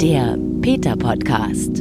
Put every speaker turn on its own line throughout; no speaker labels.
Der Peter-Podcast.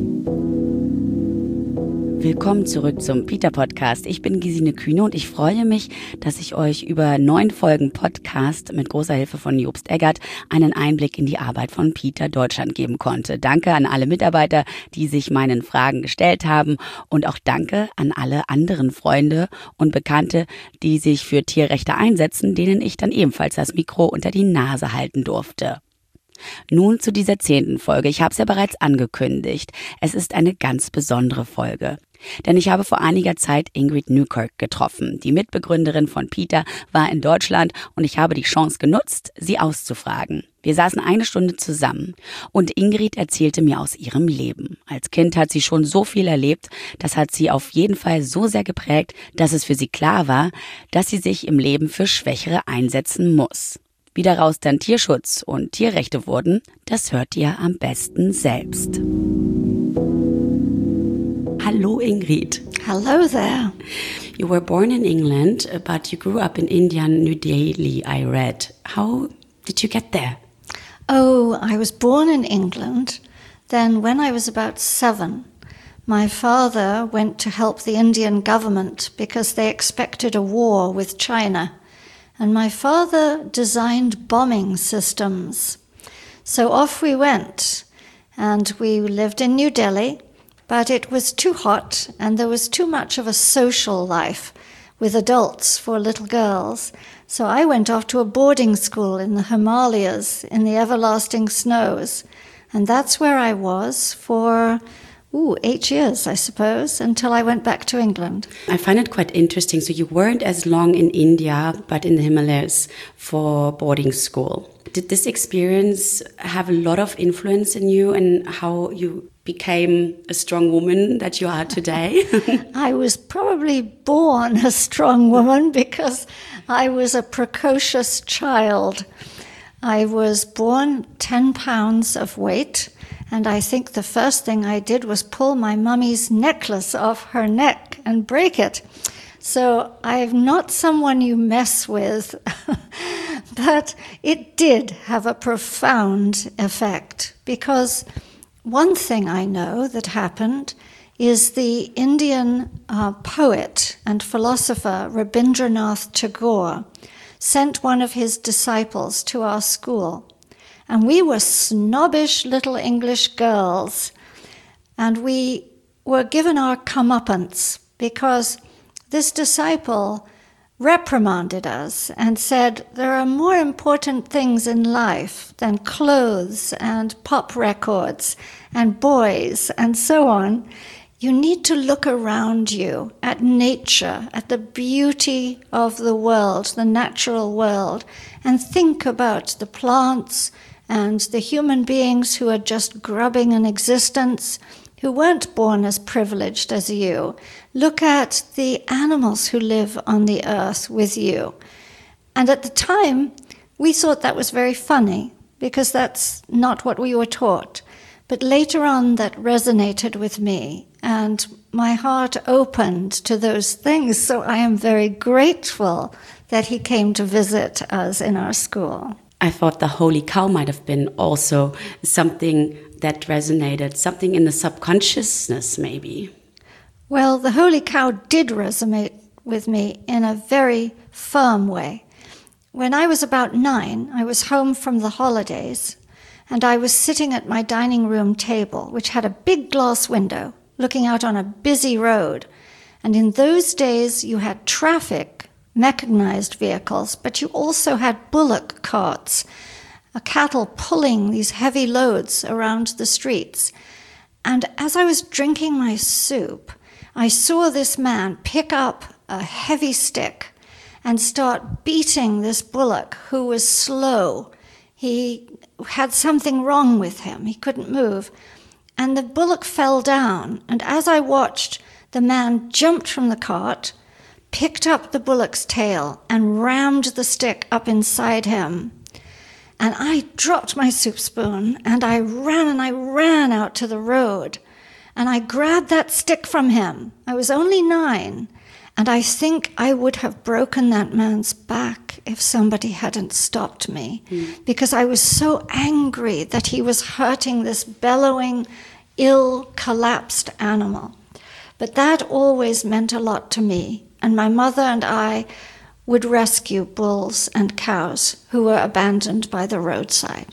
Willkommen zurück zum Peter-Podcast. Ich bin Gesine Kühne und ich freue mich, dass ich euch über 9 Folgen Podcast mit großer Hilfe von Jobst Eggert einen Einblick in die Arbeit von Peter Deutschland geben konnte. Danke an alle Mitarbeiter, die sich meinen Fragen gestellt haben, und auch danke an alle anderen Freunde und Bekannte, die sich für Tierrechte einsetzen, denen ich dann ebenfalls das Mikro unter die Nase halten durfte. Nun zu dieser 10. Folge. Ich habe es ja bereits angekündigt. Es ist eine ganz besondere Folge. Denn ich habe vor einiger Zeit Ingrid Newkirk getroffen. Die Mitbegründerin von Peter war in Deutschland und ich habe die Chance genutzt, sie auszufragen. Wir saßen eine Stunde zusammen und Ingrid erzählte mir aus ihrem Leben. Als Kind hat sie schon so viel erlebt, das hat sie auf jeden Fall so sehr geprägt, dass es für sie klar war, dass sie sich im Leben für Schwächere einsetzen muss. Wie daraus dann Tierschutz und Tierrechte wurden, das hört ihr am besten selbst. Hallo Ingrid.
Hello there.
You were born in England, but you grew up in India, New Delhi, I read. How did you get there?
Oh, I was born in England. Then when I was about 7, my father went to help the Indian government because they expected a war with China. And my father designed bombing systems. So off we went, and we lived in New Delhi, but it was too hot and there was too much of a social life with adults for little girls. So I went off to a boarding school in the Himalayas, in the everlasting snows. And that's where I was for 8 years, I suppose, until I went back to England.
I find it quite interesting. So you weren't as long in India, but in the Himalayas for boarding school. Did this experience have a lot of influence in you and how you became a strong woman that you are today?
I was probably born a strong woman because I was a precocious child. I was born 10 pounds of weight. And I think the first thing I did was pull my mummy's necklace off her neck and break it. So I'm not someone you mess with, but it did have a profound effect because one thing I know that happened is the Indian poet and philosopher Rabindranath Tagore sent one of his disciples to our school. And we were snobbish little English girls. And we were given our comeuppance because this disciple reprimanded us and said, there are more important things in life than clothes and pop records and boys and so on. You need to look around you at nature, at the beauty of the world, the natural world, and think about the plants and the human beings who are just grubbing an existence, who weren't born as privileged as you. Look at the animals who live on the earth with you. And at the time, we thought that was very funny, because that's not what we were taught. But later on, that resonated with me, and my heart opened to those things. So I am very grateful that he came to visit us in our school.
I thought the holy cow might have been also something that resonated, something in the subconsciousness maybe.
Well, the holy cow did resonate with me in a very firm way. When I was about 9, I was home from the holidays, and I was sitting at my dining room table, which had a big glass window looking out on a busy road. And in those days, you had traffic, mechanized vehicles, but you also had bullock carts, cattle pulling these heavy loads around the streets. And as I was drinking my soup, I saw this man pick up a heavy stick and start beating this bullock who was slow. He had something wrong with him. He couldn't move. And the bullock fell down. And as I watched, the man jumped from the cart, picked up the bullock's tail, and rammed the stick up inside him. And I dropped my soup spoon, and I ran out to the road. And I grabbed that stick from him. I was only 9. And I think I would have broken that man's back if somebody hadn't stopped me, because I was so angry that he was hurting this bellowing, ill, collapsed animal. But that always meant a lot to me. And my mother and I would rescue bulls and cows who were abandoned by the roadside.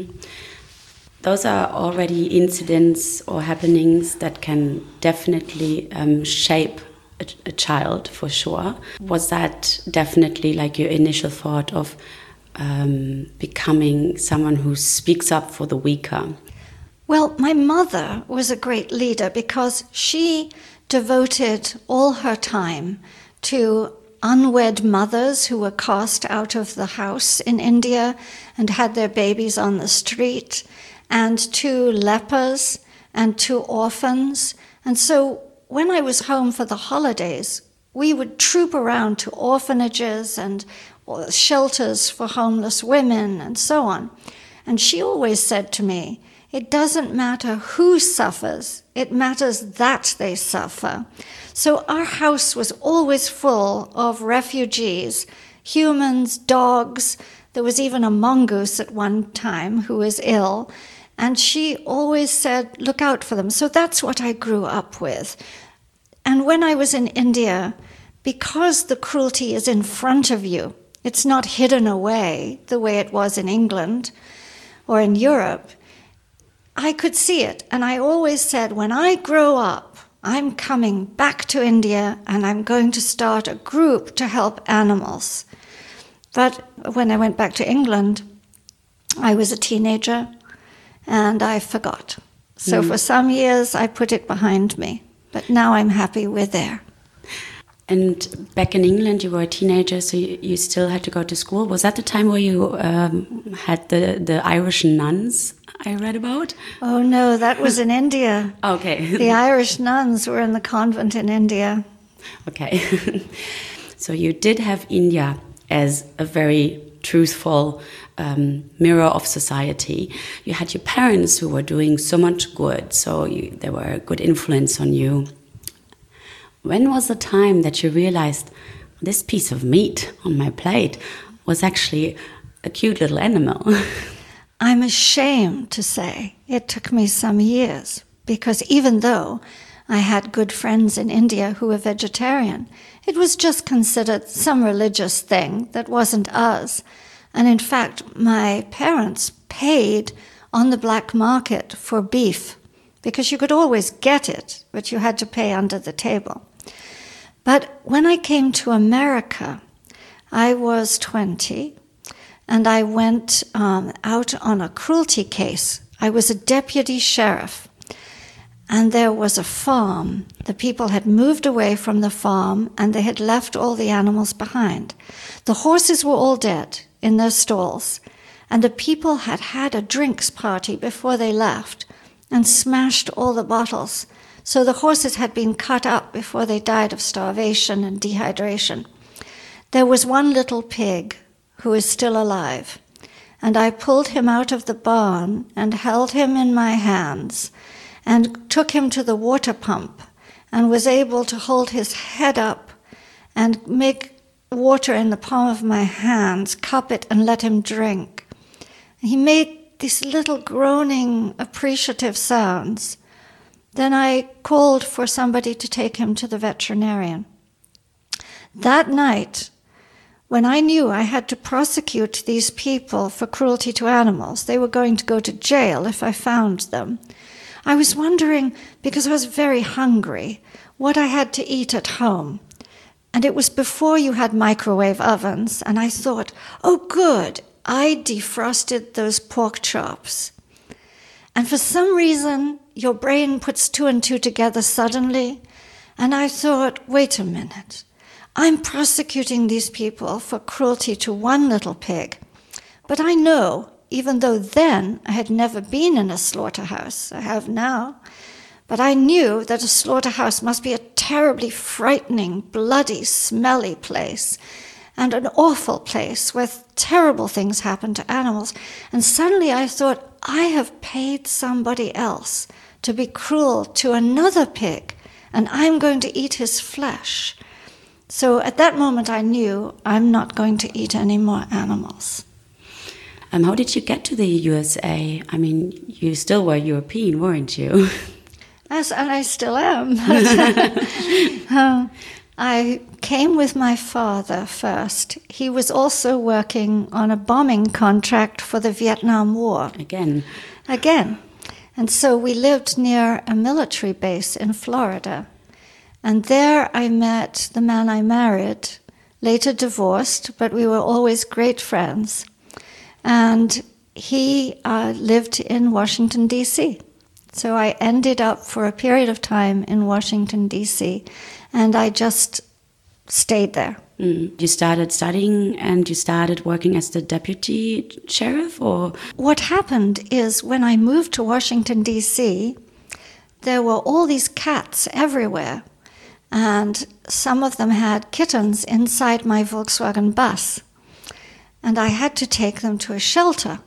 Those are already incidents or happenings that can definitely shape a child, for sure. Was that definitely like your initial thought of becoming someone who speaks up for the weaker?
Well, my mother was a great leader because she devoted all her time to unwed mothers who were cast out of the house in India and had their babies on the street, and to lepers and to orphans. And so when I was home for the holidays, we would troop around to orphanages and shelters for homeless women and so on. And she always said to me, it doesn't matter who suffers, it matters that they suffer. So our house was always full of refugees, humans, dogs. There was even a mongoose at one time who was ill. And she always said, look out for them. So that's what I grew up with. And when I was in India, because the cruelty is in front of you, it's not hidden away the way it was in England or in Europe, I could see it. And I always said, when I grow up, I'm coming back to India and I'm going to start a group to help animals. But when I went back to England, I was a teenager and I forgot. So for some years, I put it behind me. But now I'm happy we're there.
And back in England, you were a teenager, so you still had to go to school. Was that the time where you had the Irish nuns I read about?
Oh, no, that was in India.
Okay.
The Irish nuns were in the convent in India.
Okay. So you did have India as a very truthful mirror of society. You had your parents who were doing so much good, so they were a good influence on you. When was the time that you realized this piece of meat on my plate was actually a cute little animal?
I'm ashamed to say it took me some years, because even though I had good friends in India who were vegetarian, it was just considered some religious thing that wasn't us. And in fact, my parents paid on the black market for beef, because you could always get it, but you had to pay under the table. But when I came to America, I was 20, and I went out on a cruelty case. I was a deputy sheriff, and there was a farm. The people had moved away from the farm, and they had left all the animals behind. The horses were all dead in their stalls, and the people had had a drinks party before they left and smashed all the bottles. So the horses had been cut up before they died of starvation and dehydration. There was one little pig who is still alive, and I pulled him out of the barn and held him in my hands and took him to the water pump and was able to hold his head up and make water in the palm of my hands, cup it, and let him drink. He made these little groaning, appreciative sounds. Then I called for somebody to take him to the veterinarian. That night, when I knew I had to prosecute these people for cruelty to animals, they were going to go to jail if I found them, I was wondering, because I was very hungry, what I had to eat at home. And it was before you had microwave ovens, and I thought, oh good, I defrosted those pork chops. And for some reason, your brain puts two and two together suddenly, and I thought, wait a minute, I'm prosecuting these people for cruelty to one little pig, but I know, even though then I had never been in a slaughterhouse, I have now, but I knew that a slaughterhouse must be a terribly frightening, bloody, smelly place, and an awful place where terrible things happen to animals. And suddenly I thought, I have paid somebody else to be cruel to another pig, and I'm going to eat his flesh. So at that moment I knew I'm not going to eat any more animals.
How did you get to the USA? I mean, you still were European, weren't you?
Yes, and I still am. I came with my father first. He was also working on a bombing contract for the Vietnam War.
Again.
And so we lived near a military base in Florida. And there I met the man I married, later divorced, but we were always great friends. And he lived in Washington, D.C. So I ended up for a period of time in Washington, D.C., and I just stayed there.
You started studying and you started working as the deputy sheriff, or?
What happened is when I moved to Washington, D.C., there were all these cats everywhere. And some of them had kittens inside my Volkswagen bus. And I had to take them to a shelter.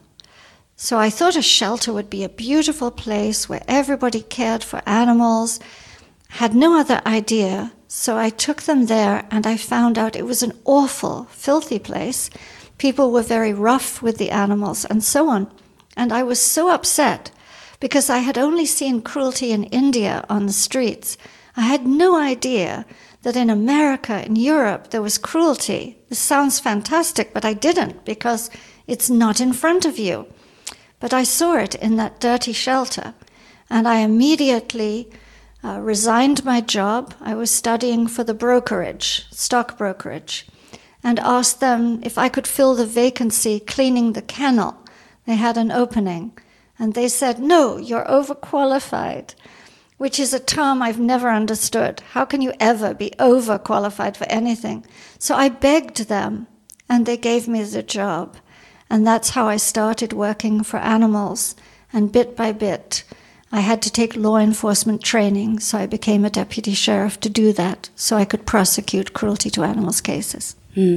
So I thought a shelter would be a beautiful place where everybody cared for animals. Had no other idea. So I took them there and I found out it was an awful, filthy place. People were very rough with the animals and so on. And I was so upset because I had only seen cruelty in India on the streets. I had no idea that in America, in Europe, there was cruelty. This sounds fantastic, but I didn't because it's not in front of you. But I saw it in that dirty shelter, and I immediately resigned my job. I was studying for the brokerage, stock brokerage, and asked them if I could fill the vacancy cleaning the kennel. They had an opening, and they said, "No, you're overqualified," which is a term I've never understood. How can you ever be overqualified for anything? So I begged them, and they gave me the job. And that's how I started working for animals. And bit by bit, I had to take law enforcement training, so I became a deputy sheriff to do that, so I could prosecute cruelty to animals cases.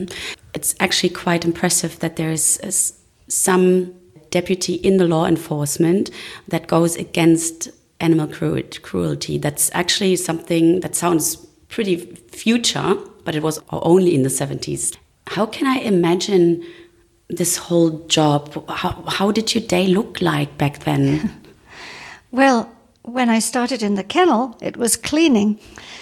It's actually quite impressive that there is some deputy in the law enforcement that goes against animal cruelty. That's actually something that sounds pretty future, but it was only in the 70s. How can I imagine this whole job? How did your day look like back then?
Well, when I started in the kennel, it was cleaning.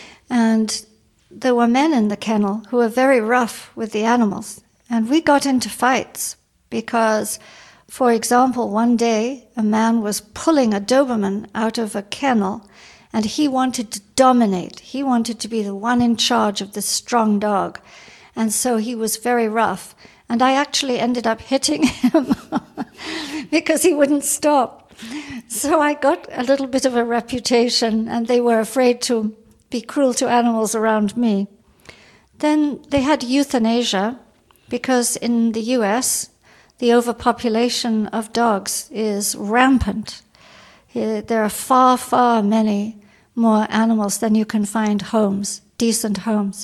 And there were men in the kennel who were very rough with the animals. And we got into fights because, for example, one day a man was pulling a Doberman out of a kennel and he wanted to dominate. He wanted to be the one in charge of this strong dog. And so he was very rough. And I actually ended up hitting him because he wouldn't stop. So I got a little bit of a reputation, and they were afraid to be cruel to animals around me. Then they had euthanasia, because in the US, the overpopulation of dogs is rampant. There are far, far many more animals than you can find homes, decent homes.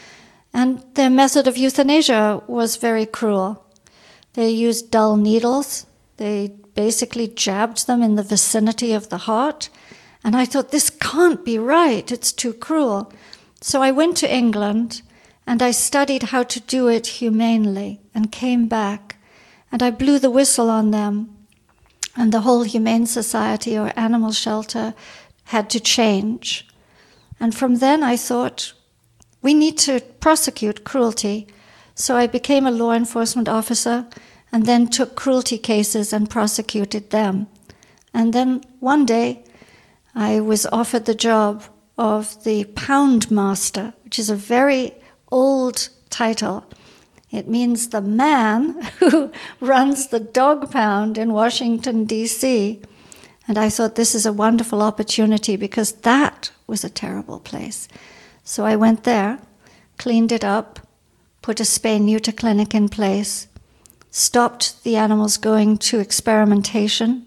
And their method of euthanasia was very cruel. They used dull needles. They basically jabbed them in the vicinity of the heart. And I thought, this can't be right. It's too cruel. So I went to England and I studied how to do it humanely and came back. And I blew the whistle on them. And the whole Humane Society or animal shelter had to change. And from then I thought, we need to prosecute cruelty. So I became a law enforcement officer and then took cruelty cases and prosecuted them. And then one day I was offered the job of the Pound Master, which is a very old title. It means the man who runs the dog pound in Washington, D.C. And I thought this is a wonderful opportunity because that was a terrible place. So I went there, cleaned it up, put a spay-neuter clinic in place, stopped the animals going to experimentation,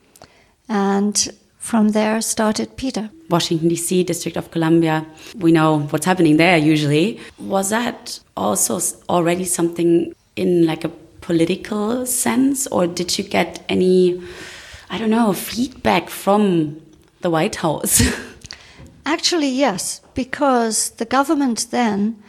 and from there started PETA.
Washington, D.C., District of Columbia, we know what's happening there usually. Was that also already something in like a political sense, or did you get any, feedback from the White House?
Actually, yes, because the government then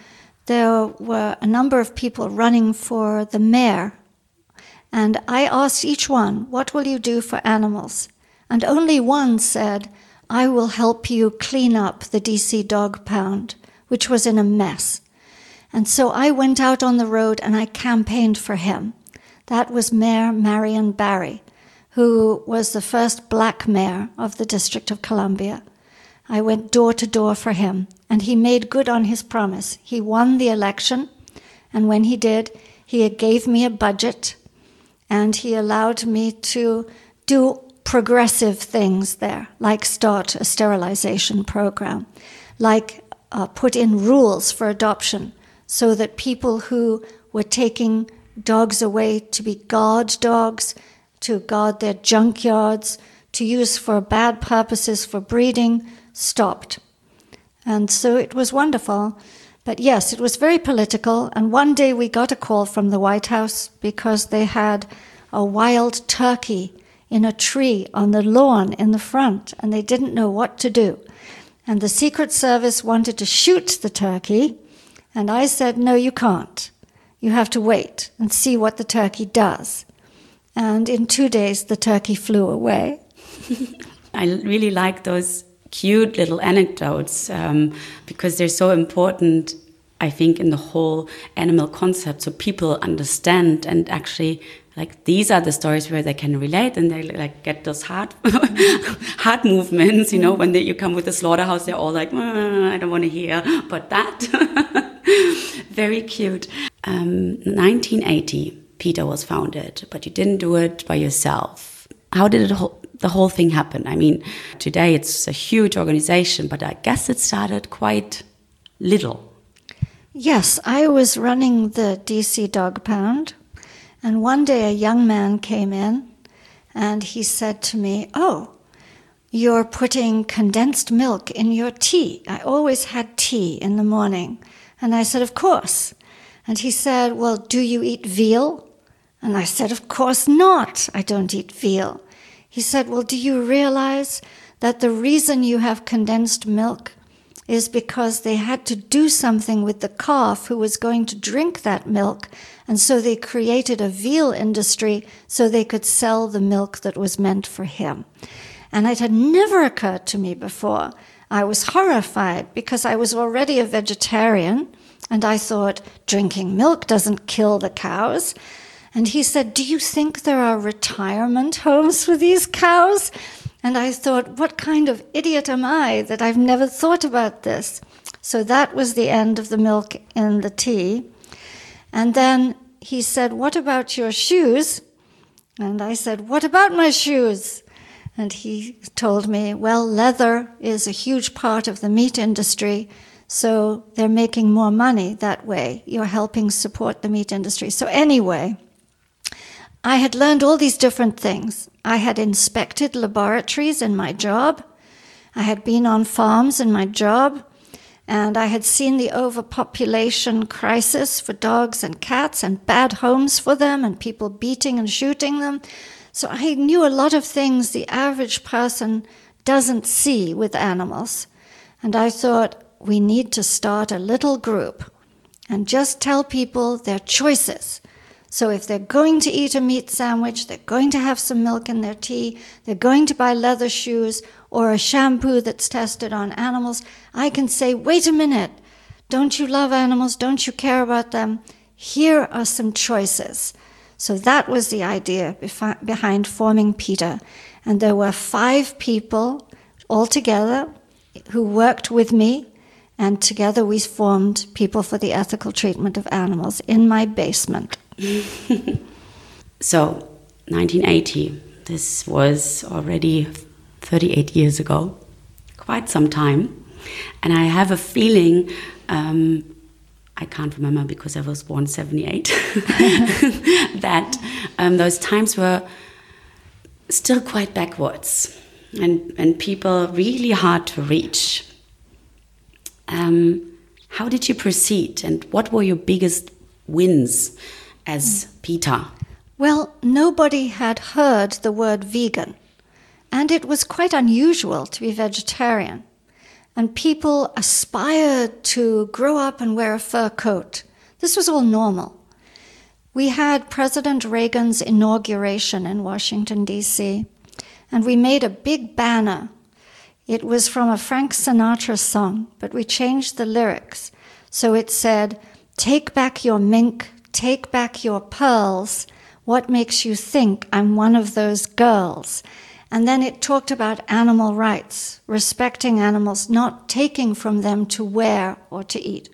there were a number of people running for the mayor. And I asked each one, what will you do for animals? And only one said, I will help you clean up the DC dog pound, which was in a mess. And so I went out on the road and I campaigned for him. That was Mayor Marion Barry, who was the first black mayor of the District of Columbia. I went door to door for him, and he made good on his promise. He won the election, and when he did, he gave me a budget, and he allowed me to do progressive things there, like start a sterilization program, like put in rules for adoption so that people who were taking dogs away to be guard dogs, to guard their junkyards, to use for bad purposes for breeding, stopped. And so it was wonderful. But yes, it was very political. And one day we got a call from the White House because they had a wild turkey in a tree on the lawn in the front, and they didn't know what to do. And the Secret Service wanted to shoot the turkey, and I said, no, you can't. You have to wait and see what the turkey does. And in 2 days, the turkey flew away.
I really like those cute little anecdotes because they're so important, I think, in the whole animal concept, so people understand and actually, like, these are the stories where they can relate and they like get those heart movements, you know, when you come with the slaughterhouse, they're all like, I don't want to hear, but that. Very cute. 1980, PETA was founded, but you didn't do it by yourself. How did the whole thing happen? I mean, today it's a huge organization, but I guess it started quite little.
Yes, I was running the DC Dog Pound, and one day a young man came in, and he said to me, oh, you're putting condensed milk in your tea. I always had tea in the morning. And I said, of course. And he said, well, do you eat veal? And I said, of course not. I don't eat veal. He said, well, do you realize that the reason you have condensed milk is because they had to do something with the calf who was going to drink that milk, and so they created a veal industry so they could sell the milk that was meant for him. And it had never occurred to me before. I was horrified because I was already a vegetarian, and I thought drinking milk doesn't kill the cows. And he said, do you think there are retirement homes for these cows? And I thought, what kind of idiot am I that I've never thought about this? So that was the end of the milk in the tea. And then he said, what about your shoes? And I said, what about my shoes? And he told me, well, leather is a huge part of the meat industry, so they're making more money that way. You're helping support the meat industry. So anyway, I had learned all these different things. I had inspected laboratories in my job. I had been on farms in my job. And I had seen the overpopulation crisis for dogs and cats and bad homes for them and people beating and shooting them. So I knew a lot of things the average person doesn't see with animals. And I thought, we need to start a little group and just tell people their choices. So if they're going to eat a meat sandwich, they're going to have some milk in their tea, they're going to buy leather shoes or a shampoo that's tested on animals, I can say, wait a minute, don't you love animals? Don't you care about them? Here are some choices. So that was the idea behind forming PETA. And there were 5 people altogether who worked with me, and together we formed People for the Ethical Treatment of Animals in my basement.
So, 1980, this was already 38 years ago, quite some time. And I have a feeling, I can't remember because I was born 78, that those times were still quite backwards and people really hard to reach. How did you proceed and what were your biggest wins as PETA?
Well, nobody had heard the word vegan, and it was quite unusual to be vegetarian. and people aspired to grow up and wear a fur coat. This was all normal. We had President Reagan's inauguration in Washington, D.C., and we made a big banner. It was from a Frank Sinatra song, but we changed the lyrics. So it said, "Take back your mink, take back your pearls. What makes you think I'm one of those girls?" And then it talked about animal rights, respecting animals, not taking from them to wear or to eat.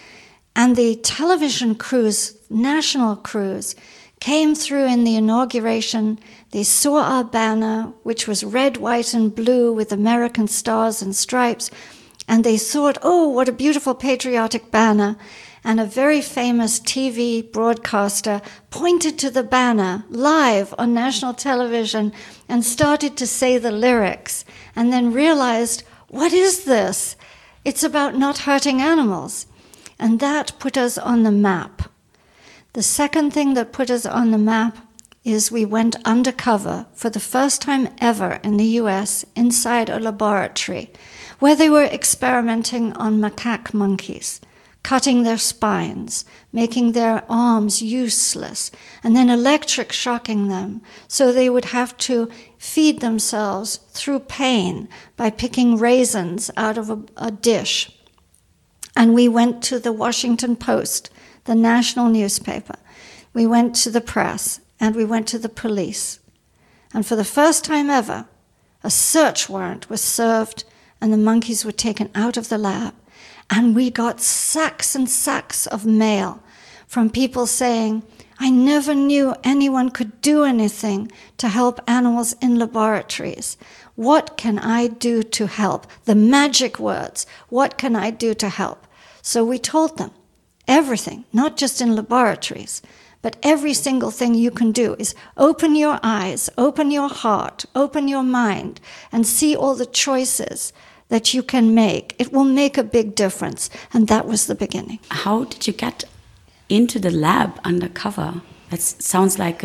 And the television crews, national crews, came through in the inauguration. They saw our banner, which was red, white, and blue with American stars and stripes, and they thought, oh, what a beautiful patriotic banner. And a very famous TV broadcaster pointed to the banner live on national television and started to say the lyrics, and then realized, what is this? It's about not hurting animals. And that put us on the map. The second thing that put us on the map is we went undercover for the first time ever in the US inside a laboratory where they were experimenting on macaque monkeys, cutting their spines, making their arms useless, and then electric shocking them so they would have to feed themselves through pain by picking raisins out of a dish. And we went to the Washington Post, the national newspaper. We went to the press, and we went to the police. And for the first time ever, a search warrant was served, and the monkeys were taken out of the lab. And we got sacks and sacks of mail from people saying, I never knew anyone could do anything to help animals in laboratories. What can I do to help? The magic words, what can I do to help? So we told them everything, not just in laboratories, but every single thing you can do is open your eyes, open your heart, open your mind, and see all the choices that you can make. It will make a big difference. And that was the beginning.
How did you get into the lab undercover? That sounds like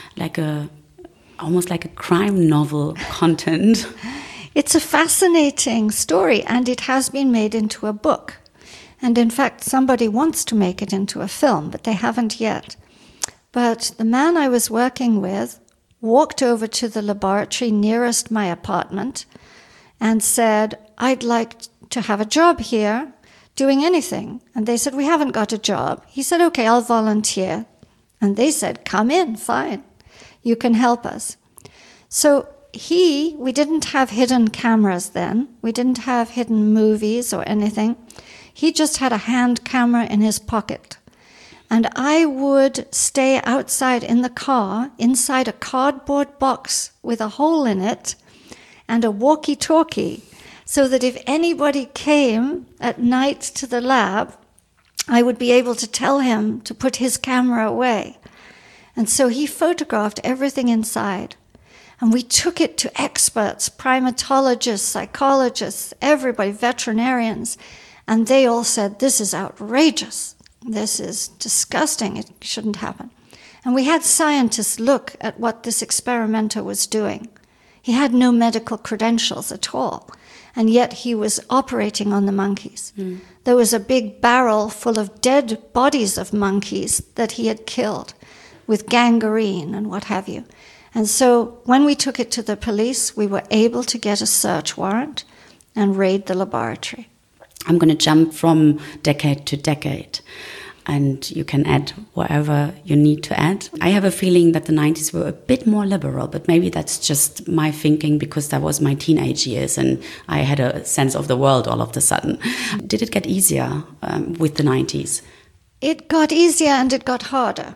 almost like a crime novel content.
It's a fascinating story, and it has been made into a book. And in fact, somebody wants to make it into a film, but they haven't yet. But the man I was working with walked over to the laboratory nearest my apartment and said, I'd like to have a job here doing anything. And they said, we haven't got a job. He said, okay, I'll volunteer. And they said, come in, fine. You can help us. So we didn't have hidden cameras then. We didn't have hidden movies or anything. He just had a hand camera in his pocket. And I would stay outside in the car, inside a cardboard box with a hole in it and a walkie-talkie, so that if anybody came at night to the lab, I would be able to tell him to put his camera away. And so he photographed everything inside. And we took it to experts, primatologists, psychologists, everybody, veterinarians. And they all said, this is outrageous. This is disgusting. It shouldn't happen. And we had scientists look at what this experimenter was doing. He had no medical credentials at all. And yet he was operating on the monkeys. Mm. There was a big barrel full of dead bodies of monkeys that he had killed with gangrene and what have you. And so when we took it to the police, we were able to get a search warrant and raid the laboratory.
I'm going to jump from decade to decade, and you can add whatever you need to add. I have a feeling that the 90s were a bit more liberal, but maybe that's just my thinking because that was my teenage years and I had a sense of the world all of a sudden. Did it get easier with the 90s?
It got easier and it got harder.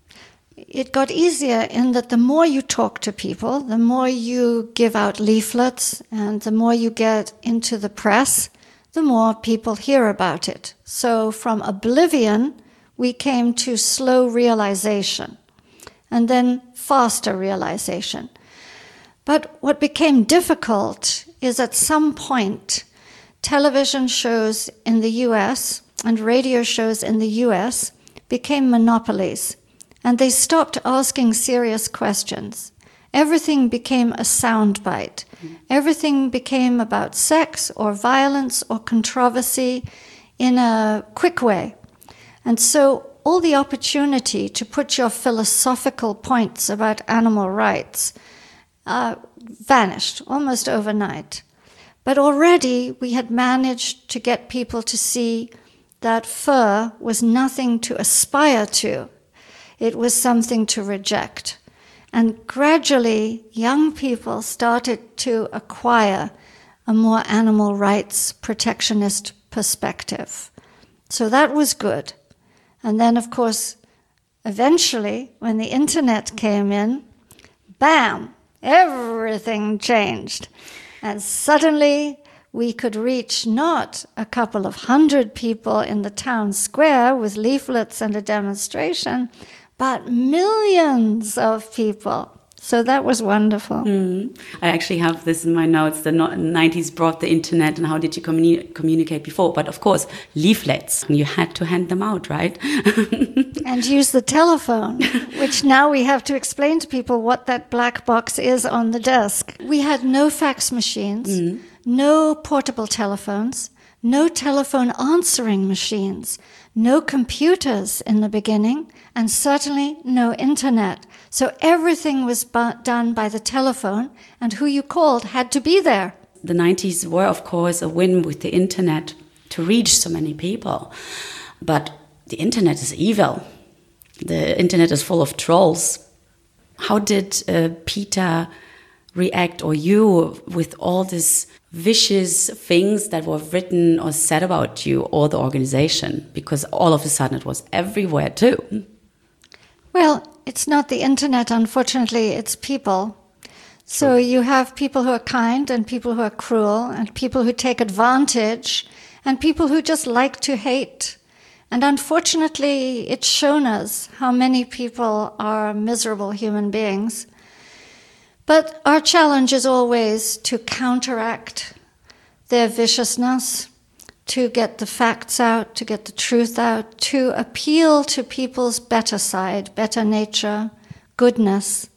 It got easier in that the more you talk to people, the more you give out leaflets, and the more you get into the press, the more people hear about it. So from oblivion, we came to slow realization, and then faster realization. But what became difficult is at some point, television shows in the US and radio shows in the US became monopolies. And they stopped asking serious questions. Everything became a soundbite. Everything became about sex or violence or controversy in a quick way. And so all the opportunity to put your philosophical points about animal rights vanished almost overnight. But already we had managed to get people to see that fur was nothing to aspire to. It was something to reject. And gradually, young people started to acquire a more animal rights protectionist perspective. So that was good. And then, of course, eventually, when the internet came in, bam, everything changed. And suddenly, we could reach not a couple of hundred people in the town square with leaflets and a demonstration, but millions of people. So that was wonderful.
I actually have this in my notes. The 90s brought the internet, and how did you communicate before? But of course, leaflets. You had to hand them out, right?
And use the telephone, which now we have to explain to people what that black box is on the desk. We had no fax machines, no portable telephones, no telephone answering machines, no computers in the beginning, and certainly no internet. So everything was done by the telephone, and who you called had to be there.
The 90s were, of course, a win with the internet to reach so many people. But the internet is evil. The internet is full of trolls. How did Peter react, or you, with all these vicious things that were written or said about you or the organization? Because all of a sudden it was everywhere too.
Well, it's not the internet, unfortunately, it's people. So you have people who are kind and people who are cruel and people who take advantage and people who just like to hate. And unfortunately, it's shown us how many people are miserable human beings. But our challenge is always to counteract their viciousness, to get the facts out, to get the truth out, to appeal to people's better side, better nature, goodness.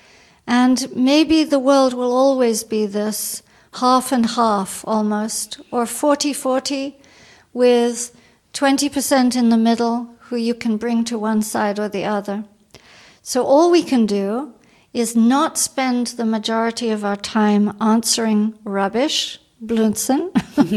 And maybe the world will always be this half and half almost, or 40-40, with 20% in the middle who you can bring to one side or the other. So all we can do is not spend the majority of our time answering rubbish, Blödsinn,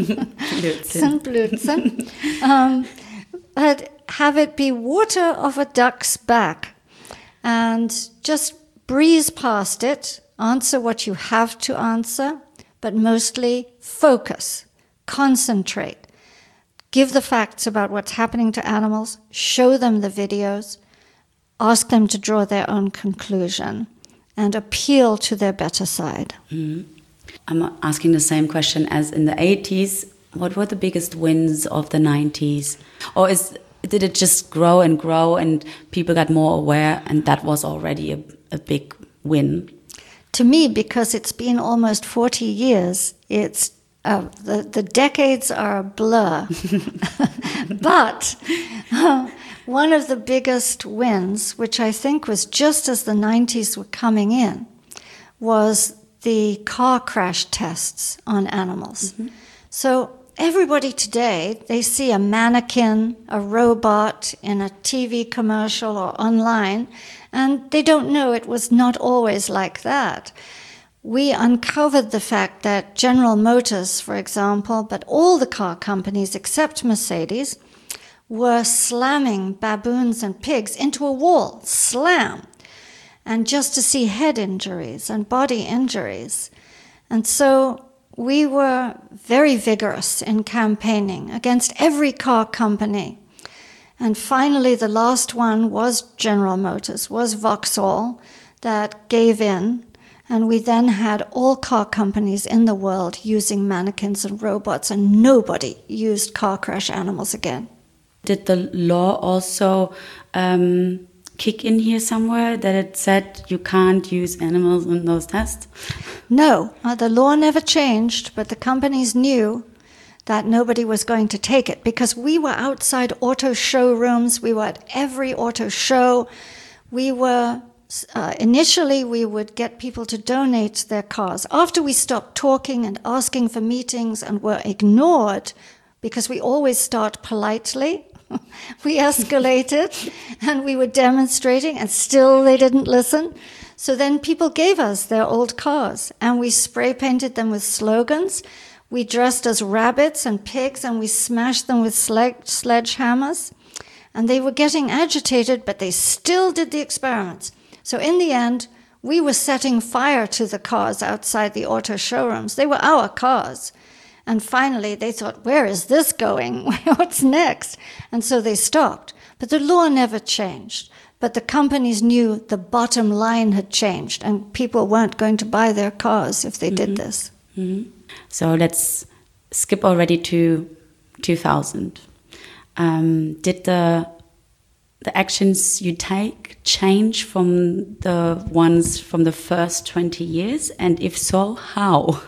but have it be water off a duck's back and just breeze past it, answer what you have to answer, but mostly focus, concentrate, give the facts about what's happening to animals, show them the videos, ask them to draw their own conclusion, and appeal to their better side.
I'm asking the same question as in the 80s. What were the biggest wins of the 90s? Or did it just grow and people got more aware and that was already a big win?
To me, because it's been almost 40 years, it's the decades are a blur. But one of the biggest wins, which I think was just as the 90s were coming in, was the car crash tests on animals. So everybody today, they see a mannequin, a robot in a TV commercial or online, and they don't know it was not always like that. We uncovered the fact that General Motors, for example, but all the car companies except Mercedes, were slamming baboons and pigs into a wall, slam, and just to see head injuries and body injuries. And so we were very vigorous in campaigning against every car company. And finally, the last one was General Motors, was Vauxhall, that gave in. And we then had all car companies in the world using mannequins and robots, and nobody used car crash animals again.
Did the law also kick in here somewhere that it said you can't use animals in those tests?
No, the law never changed, but the companies knew that nobody was going to take it because we were outside auto showrooms. We were at every auto show. We were initially we would get people to donate their cars. After we stopped talking and asking for meetings and were ignored, because we always start politely, we escalated and we were demonstrating and still they didn't listen. So then people gave us their old cars and we spray painted them with slogans. We dressed as rabbits and pigs and we smashed them with sledgehammers. And they were getting agitated, but they still did the experiments. So in the end, we were setting fire to the cars outside the auto showrooms. They were our cars. And finally, they thought, where is this going? What's next? And so they stopped. But the law never changed. But the companies knew the bottom line had changed, and people weren't going to buy their cars if they did this.
Mm-hmm. So let's skip already to 2000. Did the actions you take change from the ones from the first 20 years? And if so, how?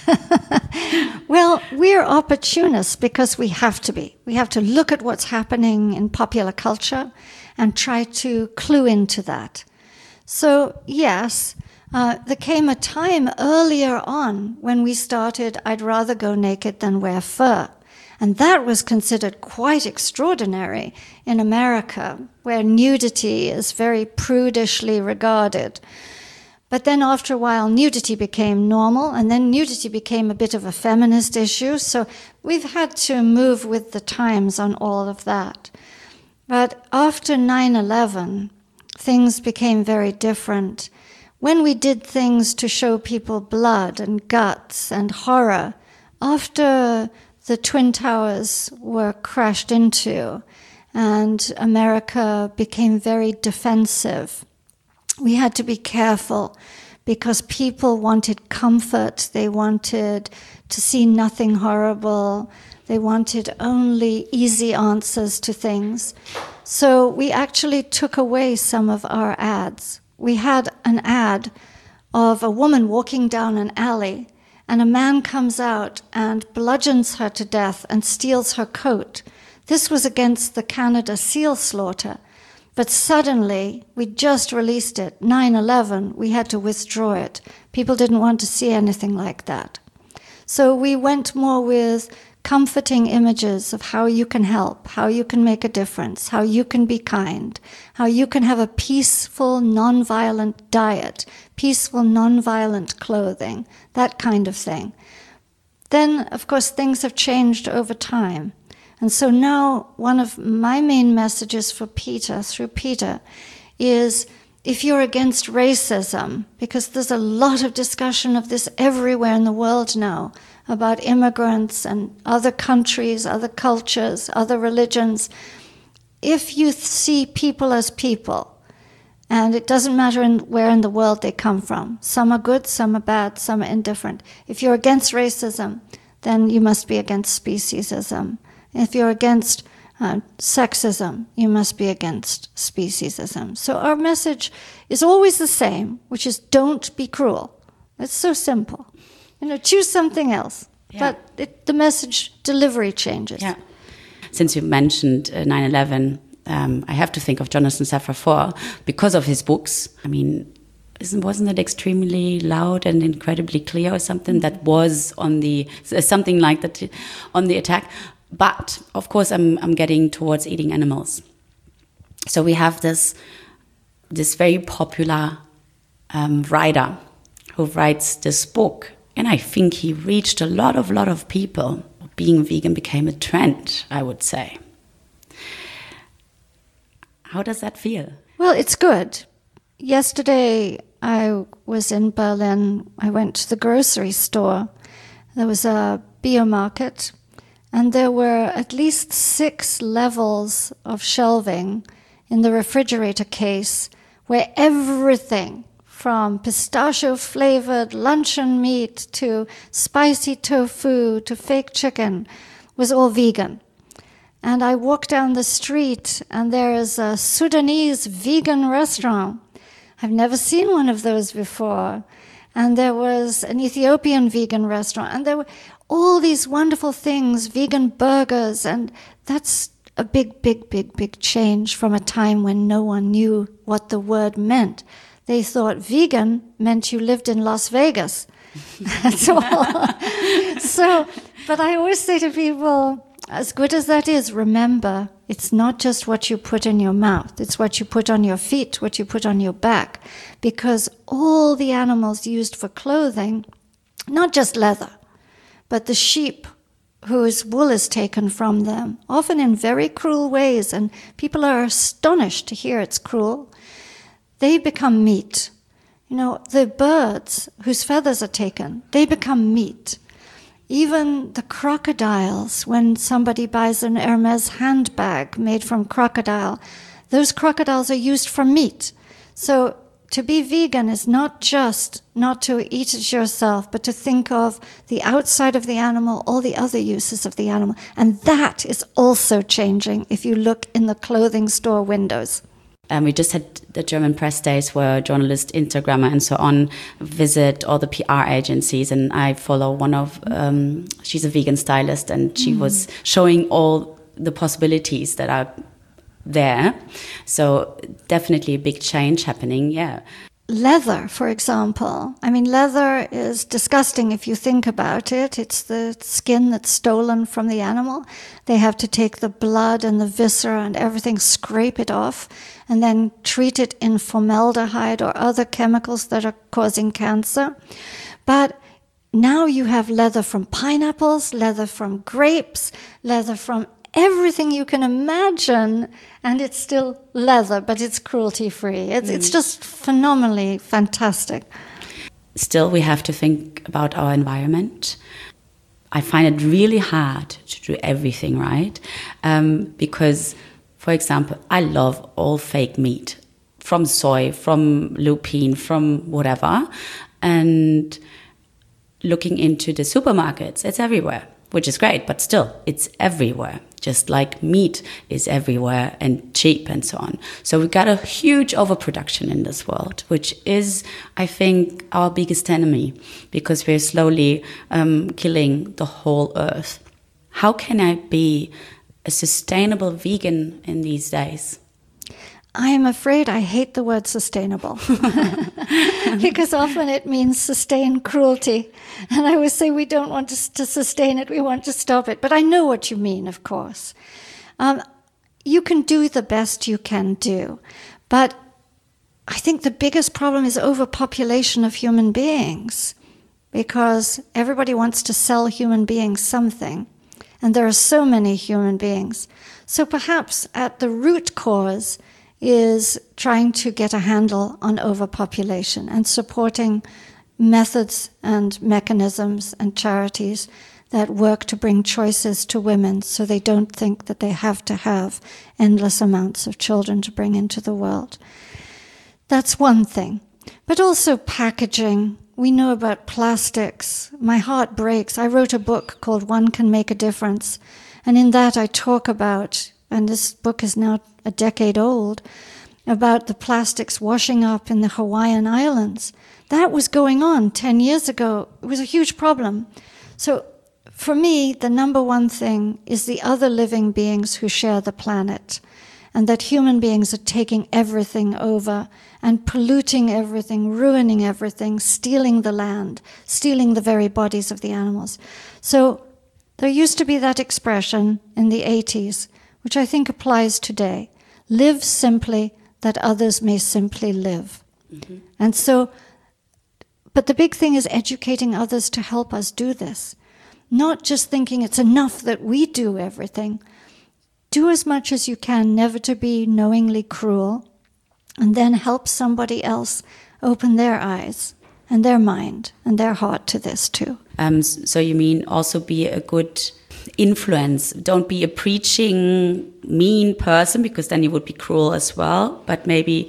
Well, we're opportunists because we have to be. We have to look at what's happening in popular culture and try to clue into that. So, yes, there came a time earlier on when we started, I'd rather go naked than wear fur. And that was considered quite extraordinary in America, where nudity is very prudishly regarded. But then after a while, nudity became normal, and then nudity became a bit of a feminist issue. So we've had to move with the times on all of that. But after 9/11, things became very different. When we did things to show people blood and guts and horror, after the Twin Towers were crashed into and America became very defensive, we had to be careful because people wanted comfort. They wanted to see nothing horrible. They wanted only easy answers to things. So we actually took away some of our ads. We had an ad of a woman walking down an alley, and a man comes out and bludgeons her to death and steals her coat. This was against the Canada seal slaughter. But suddenly, we just released it, 9/11, we had to withdraw it. People didn't want to see anything like that. So we went more with comforting images of how you can help, how you can make a difference, how you can be kind, how you can have a peaceful, nonviolent diet, peaceful, nonviolent clothing, that kind of thing. Then, of course, things have changed over time. And so now one of my main messages for Peter, through Peter, is if you're against racism, because there's a lot of discussion of this everywhere in the world now, about immigrants and other countries, other cultures, other religions. If you see people as people, and it doesn't matter where in the world they come from, some are good, some are bad, some are indifferent. If you're against racism, then you must be against speciesism. If you're against sexism, you must be against speciesism. So our message is always the same, which is don't be cruel. It's so simple. Choose something else. Yeah. But the message delivery changes.
Yeah. Since you mentioned 9/11, I have to think of Jonathan Safran Foer because of his books. I mean, wasn't it extremely loud and incredibly clear or something that was on something like that on the attack? But of course, I'm getting towards eating animals. So we have this very popular writer who writes this book. And I think he reached a lot of people. Being vegan became a trend, I would say. How does that feel?
Well, it's good. Yesterday, I was in Berlin. I went to the grocery store. There was a bio market, and there were at least 6 levels of shelving in the refrigerator case where everything from pistachio-flavored luncheon meat to spicy tofu to fake chicken was all vegan. And I walked down the street and there is a Sudanese vegan restaurant. I've never seen one of those before. And there was an Ethiopian vegan restaurant. And there were all these wonderful things, vegan burgers. And that's a big change from a time when no one knew what the word meant. They thought vegan meant you lived in Las Vegas. So, but I always say to people, as good as that is, remember, it's not just what you put in your mouth. It's what you put on your feet, what you put on your back. Because all the animals used for clothing, not just leather, but the sheep whose wool is taken from them, often in very cruel ways, and people are astonished to hear it's cruel, they become meat. You know, the birds whose feathers are taken, they become meat. Even the crocodiles, when somebody buys an Hermes handbag made from crocodile, those crocodiles are used for meat. So to be vegan is not just not to eat it yourself, but to think of the outside of the animal, all the other uses of the animal. And that is also changing if you look in the clothing store windows.
We just had the German press days where journalists, Instagrammer and so on visit all the PR agencies, and I follow one of, she's a vegan stylist, and she was showing all the possibilities that are there. So definitely a big change happening, yeah.
Leather, for example. I mean, leather is disgusting if you think about it. It's the skin that's stolen from the animal. They have to take the blood and the viscera and everything, scrape it off, and then treat it in formaldehyde or other chemicals that are causing cancer. But now you have leather from pineapples, leather from grapes, leather from everything you can imagine, and it's still leather, but it's cruelty-free. It's just phenomenally fantastic.
Still, we have to think about our environment. I find it really hard to do everything right, because, for example, I love all fake meat, from soy, from lupine, from whatever, and looking into the supermarkets, it's everywhere, which is great, but still, it's everywhere. Just like meat is everywhere and cheap and so on. So we got a huge overproduction in this world, which is, I think, our biggest enemy, because we're slowly killing the whole earth. How can I be a sustainable vegan in these days?
I am afraid I hate the word sustainable because often it means sustain cruelty. And I always say we don't want to sustain it, we want to stop it. But I know what you mean, of course. You can do the best you can do. But I think the biggest problem is overpopulation of human beings, because everybody wants to sell human beings something. And there are so many human beings. So perhaps at the root cause is trying to get a handle on overpopulation and supporting methods and mechanisms and charities that work to bring choices to women so they don't think that they have to have endless amounts of children to bring into the world. That's one thing. But also packaging. We know about plastics. My heart breaks. I wrote a book called One Can Make a Difference. And in that I talk about, and this book is now a decade old, about the plastics washing up in the Hawaiian Islands. That was going on 10 years ago. It was a huge problem. So for me, the number one thing is the other living beings who share the planet, and that human beings are taking everything over and polluting everything, ruining everything, stealing the land, stealing the very bodies of the animals. So there used to be that expression in the 80s, which I think applies today. Live simply that others may simply live. Mm-hmm. And so, but the big thing is educating others to help us do this. Not just thinking it's enough that we do everything. Do as much as you can, never to be knowingly cruel, and then help somebody else open their eyes and their mind and their heart to this too.
So you mean also be a good influence. Don't be a preaching, mean person, because then you would be cruel as well, but maybe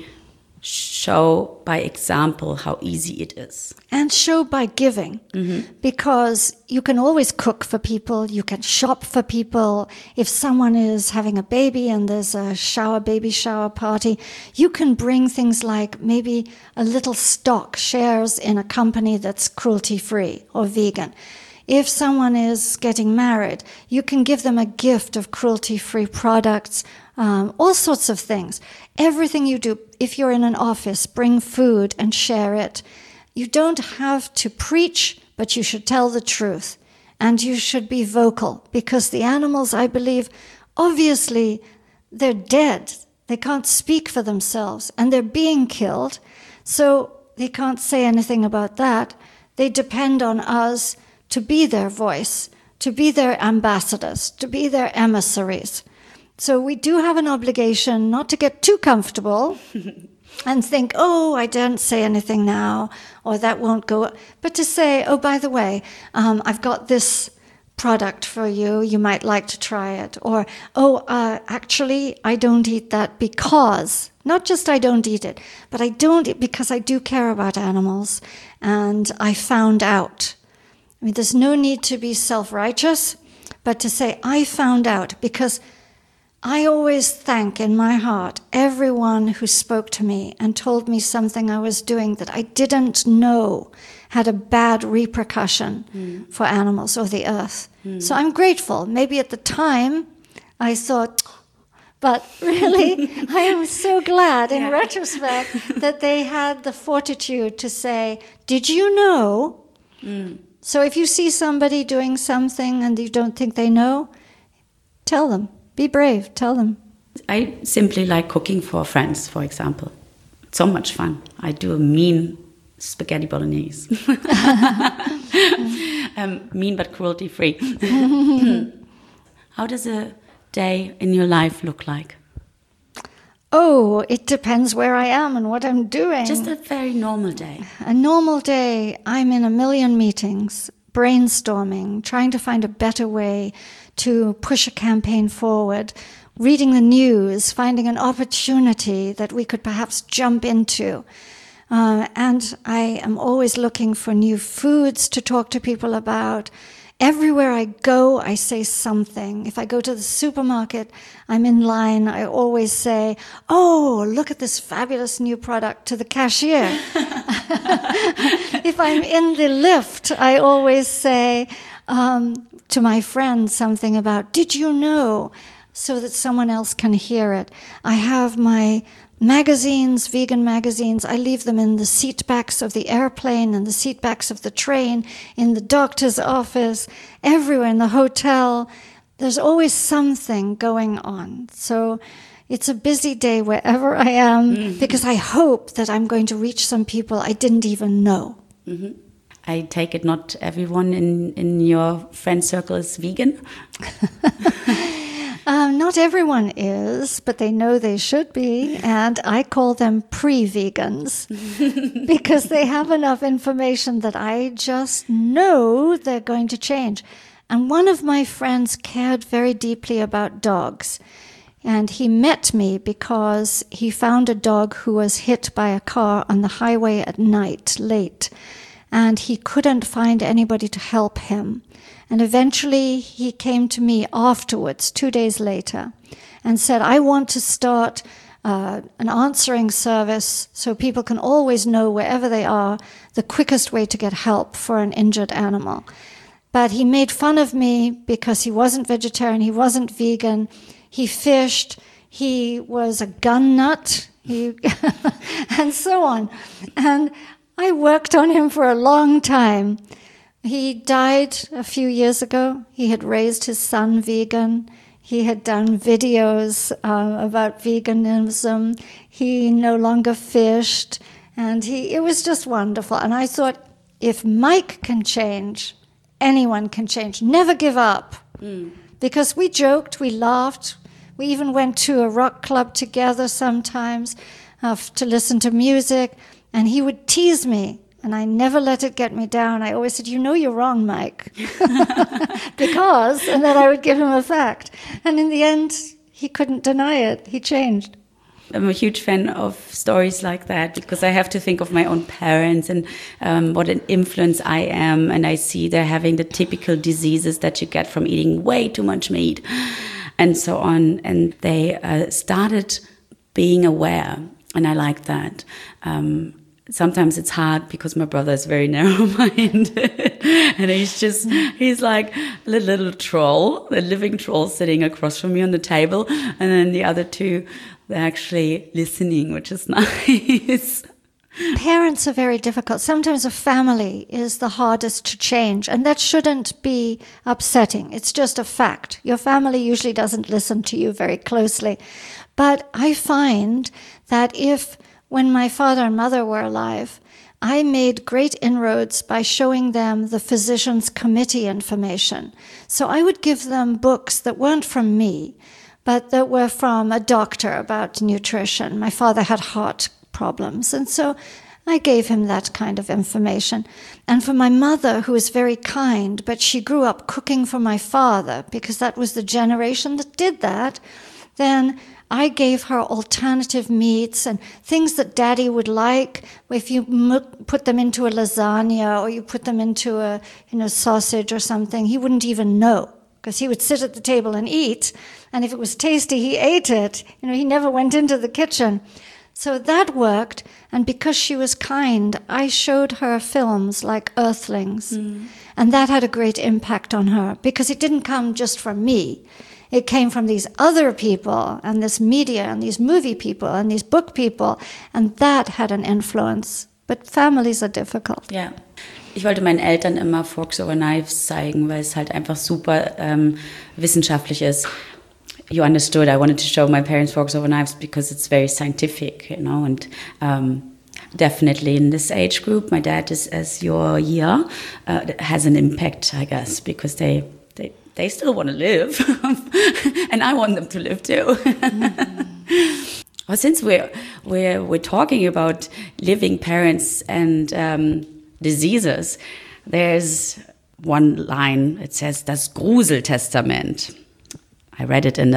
show by example how easy it is.
And show by giving, because you can always cook for people, you can shop for people. If someone is having a baby and there's a baby shower party, you can bring things like maybe a little stock, shares in a company that's cruelty-free or vegan. If someone is getting married, you can give them a gift of cruelty-free products, all sorts of things. Everything you do, if you're in an office, bring food and share it. You don't have to preach, but you should tell the truth. And you should be vocal, because the animals, I believe, obviously, they're dead. They can't speak for themselves, and they're being killed. So they can't say anything about that. They depend on us to be their voice, to be their ambassadors, to be their emissaries. So we do have an obligation not to get too comfortable and think, oh, I didn't say anything now, or that won't go. But to say, oh, by the way, I've got this product for you. You might like to try it. Or, actually, I don't eat that because, not just I don't eat it, but I don't eat because I do care about animals, and I found out. I mean, there's no need to be self-righteous, but to say, I found out, because I always thank in my heart everyone who spoke to me and told me something I was doing that I didn't know had a bad repercussion for animals or the earth. So I'm grateful. Maybe at the time I thought, but really, I am so glad in retrospect that they had the fortitude to say, did you know? So if you see somebody doing something and you don't think they know, tell them. Be brave. Tell them.
I simply like cooking for friends, for example. It's so much fun. I do a mean spaghetti bolognese. Mean but cruelty-free. How does a day in your life look like?
Oh, it depends where I am and what I'm doing.
Just a very normal day.
A normal day, I'm in a million meetings, brainstorming, trying to find a better way to push a campaign forward, reading the news, finding an opportunity that we could perhaps jump into. And I am always looking for new foods to talk to people about. Everywhere I go, I say something. If I go to the supermarket, I'm in line, I always say, oh, look at this fabulous new product to the cashier. If I'm in the lift, I always say to my friend something about, did you know? So that someone else can hear it. I have my magazines, vegan magazines, I leave them in the seat backs of the airplane, and the seat backs of the train, in the doctor's office, everywhere, in the hotel. There's always something going on. So it's a busy day wherever I am, because I hope that I'm going to reach some people I didn't even know.
I take it not everyone in your friend circle is vegan?
Not everyone is, but they know they should be, and I call them pre-vegans because they have enough information that I just know they're going to change. And one of my friends cared very deeply about dogs, and he met me because he found a dog who was hit by a car on the highway at night, late, and he couldn't find anybody to help him. And eventually he came to me afterwards, 2 days later, and said, I want to start an answering service so people can always know wherever they are the quickest way to get help for an injured animal. But he made fun of me because he wasn't vegetarian, he wasn't vegan, he fished, he was a gun nut, and so on. And I worked on him for a long time. He died a few years ago. He had raised his son vegan. He had done videos about veganism. He no longer fished. And it was just wonderful. And I thought, if Mike can change, anyone can change. Never give up. Because we joked, we laughed. We even went to a rock club together sometimes to listen to music. And he would tease me. And I never let it get me down. I always said, you know you're wrong, Mike. Because, and then I would give him a fact. And in the end, he couldn't deny it. He changed.
I'm a huge fan of stories like that because I have to think of my own parents and what an influence I am. And I see they're having the typical diseases that you get from eating way too much meat and so on. And they started being aware. And I like that. sometimes it's hard because my brother is very narrow-minded and he's like a little troll, a living troll sitting across from me on the table. And then the other two, they're actually listening, which is nice.
Parents are very difficult. Sometimes a family is the hardest to change, and that shouldn't be upsetting. It's just a fact. Your family usually doesn't listen to you very closely. But I find that when my father and mother were alive, I made great inroads by showing them the physician's committee information. So I would give them books that weren't from me, but that were from a doctor about nutrition. My father had heart problems, and so I gave him that kind of information. And for my mother, who is very kind, but she grew up cooking for my father because that was the generation that did that, then I gave her alternative meats and things that Daddy would like. If you put them into a lasagna or you put them into a sausage or something, he wouldn't even know, because he would sit at the table and eat, and if it was tasty, he ate it. He never went into the kitchen. So that worked, and because she was kind, I showed her films like Earthlings, and that had a great impact on her, because it didn't come just from me. It came from these other people, and this media, and these movie people, and these book people, and that had an influence. But families are difficult.
Ja. Ich wollte meinen Eltern immer Forks Over Knives zeigen, weil es halt einfach super wissenschaftlich ist. You understood. I wanted to show my parents Forks Over Knives because it's very scientific, and definitely in this age group, my dad is as your year, has an impact, I guess, because they still want to live, and I want them to live too. Well, since we're talking about living parents and diseases, there's one line. It says das Gruseltestament. I read it in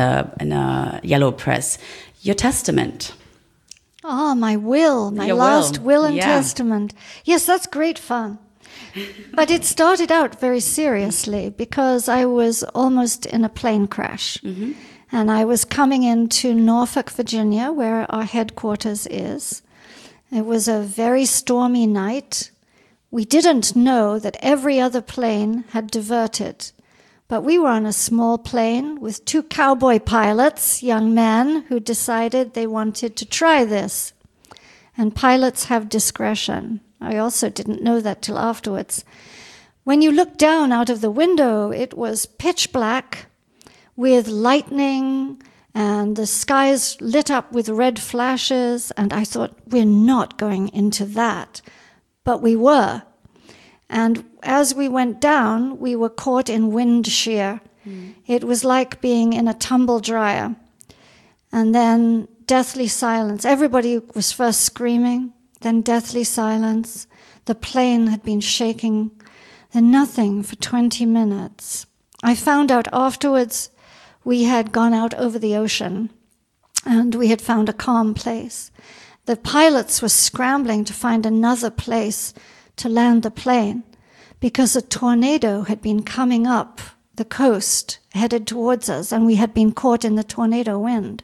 a yellow press. Your testament.
Oh, my will, my last will and testament. Yes, that's great fun. But it started out very seriously because I was almost in a plane crash. Mm-hmm. And I was coming into Norfolk, Virginia, where our headquarters is. It was a very stormy night. We didn't know that every other plane had diverted. But we were on a small plane with two cowboy pilots, young men, who decided they wanted to try this. And pilots have discretion. I also didn't know that till afterwards. When you looked down out of the window, it was pitch black with lightning, and the skies lit up with red flashes, and I thought, we're not going into that. But we were. And as we went down, we were caught in wind shear. It was like being in a tumble dryer. And then deathly silence. Everybody was first screaming, then deathly silence. The plane had been shaking, then nothing for 20 minutes. I found out afterwards we had gone out over the ocean, and we had found a calm place. The pilots were scrambling to find another place to land the plane because a tornado had been coming up the coast, headed towards us, and we had been caught in the tornado wind.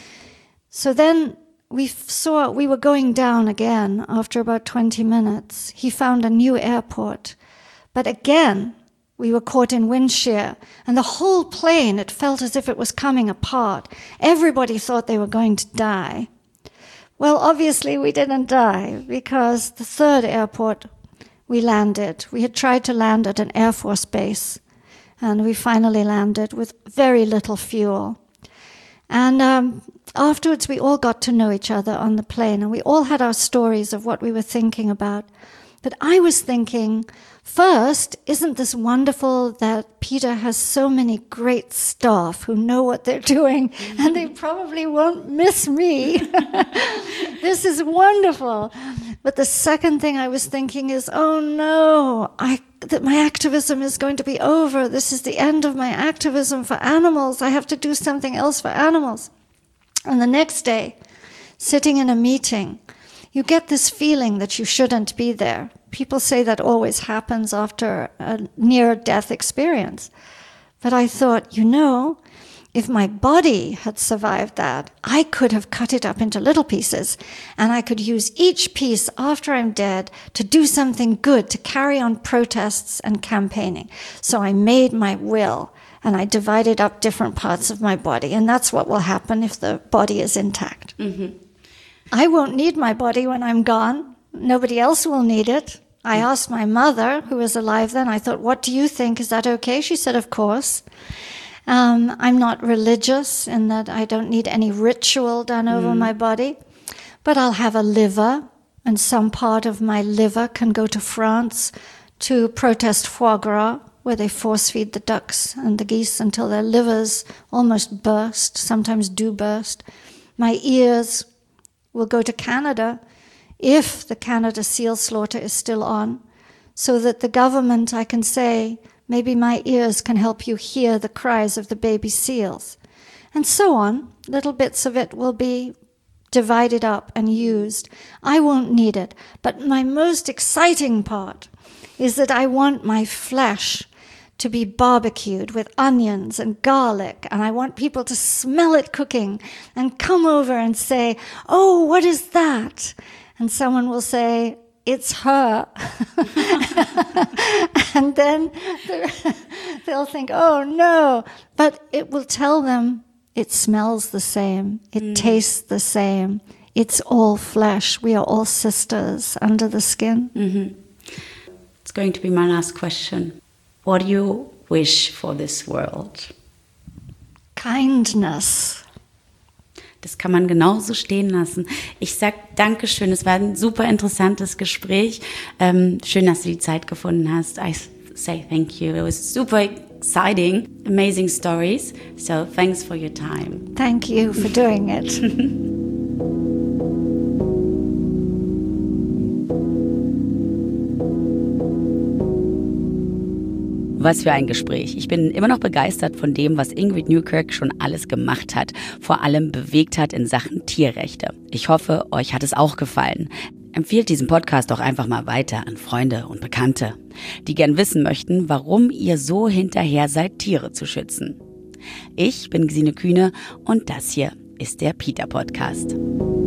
So then we saw we were going down again after about 20 minutes. He found a new airport. But again, we were caught in wind shear, and the whole plane, it felt as if it was coming apart. Everybody thought they were going to die. Well, obviously we didn't die, because the third airport we landed. We had tried to land at an Air Force base, and we finally landed with very little fuel. And afterwards we all got to know each other on the plane, and we all had our stories of what we were thinking about. But I was thinking, first, isn't this wonderful that Peter has so many great staff who know what they're doing, and they probably won't miss me. This is wonderful. But the second thing I was thinking is, oh no, that my activism is going to be over. This is the end of my activism for animals. I have to do something else for animals. And the next day, sitting in a meeting, you get this feeling that you shouldn't be there. People say that always happens after a near-death experience. But I thought, If my body had survived that, I could have cut it up into little pieces, and I could use each piece after I'm dead to do something good, to carry on protests and campaigning. So I made my will, and I divided up different parts of my body, and that's what will happen if the body is intact. Mm-hmm. I won't need my body when I'm gone. Nobody else will need it. I asked my mother, who was alive then, I thought, what do you think? Is that okay? She said, of course. I'm not religious in that I don't need any ritual done over my body, but I'll have a liver, and some part of my liver can go to France to protest foie gras, where they force feed the ducks and the geese until their livers almost burst, sometimes do burst. My ears will go to Canada if the Canada seal slaughter is still on, so that the government, I can say, maybe my ears can help you hear the cries of the baby seals. And so on. Little bits of it will be divided up and used. I won't need it. But my most exciting part is that I want my flesh to be barbecued with onions and garlic, and I want people to smell it cooking and come over and say, oh, what is that? And someone will say, it's her. And then they'll think, oh no. But it will tell them it smells the same. It tastes the same. It's all flesh. We are all sisters under the skin.
Mm-hmm. It's going to be my last question. What do you wish for this world?
Kindness.
Das kann man genauso stehen lassen. Ich sag Dankeschön, es war ein super interessantes Gespräch. Schön, dass du die Zeit gefunden hast. I say thank you. It was super exciting, amazing stories. So thanks for your time.
Thank you for doing it.
Was für ein Gespräch. Ich bin immer noch begeistert von dem, was Ingrid Newkirk schon alles gemacht hat, vor allem bewegt hat in Sachen Tierrechte. Ich hoffe, euch hat es auch gefallen. Empfehlt diesen Podcast doch einfach mal weiter an Freunde und Bekannte, die gern wissen möchten, warum ihr so hinterher seid, Tiere zu schützen. Ich bin Gesine Kühne und das hier ist der PETA Podcast.